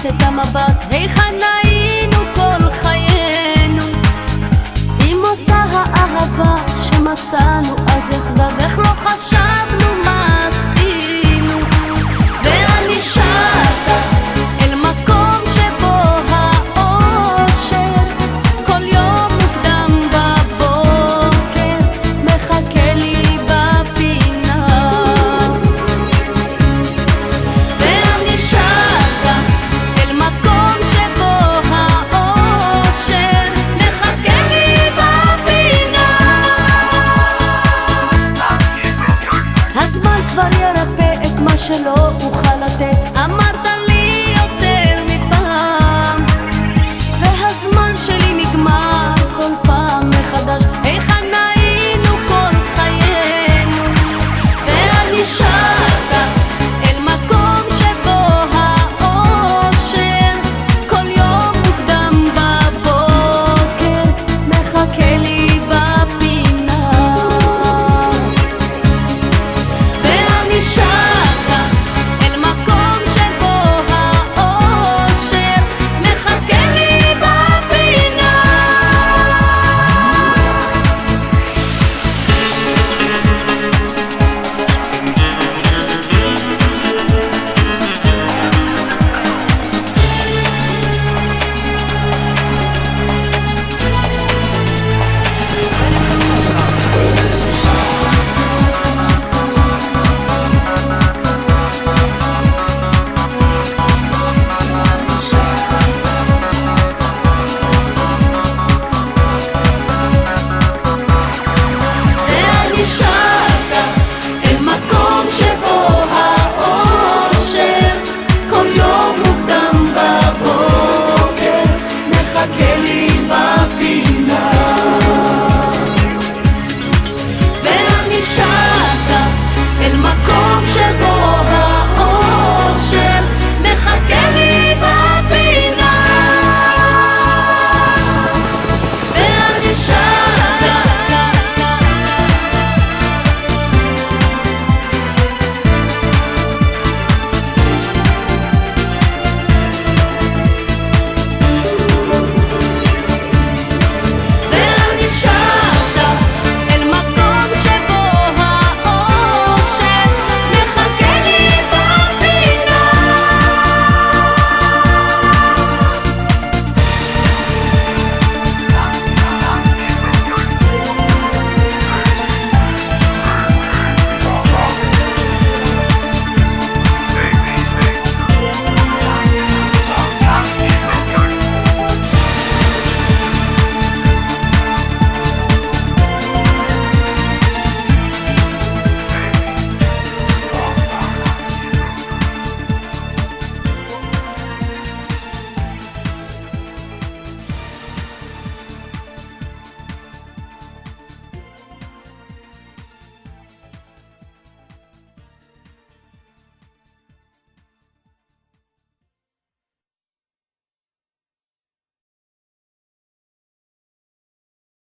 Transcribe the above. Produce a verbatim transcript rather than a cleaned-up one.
להסיט את המבט, היכן היינו כל חיינו? עם אותה האהבה שמצאנו אז יחדיו, איך לא חשבנו מה עשינו? ואני שטה אל מקום שבו האושר כל יום מוקדם בבוקר מחכה לי בפינה. ואני שטה אל מקום שבו האושר מחכה לי בפינה. הזמן כבר ירפא את מה שלא אוכל לתת, אמרת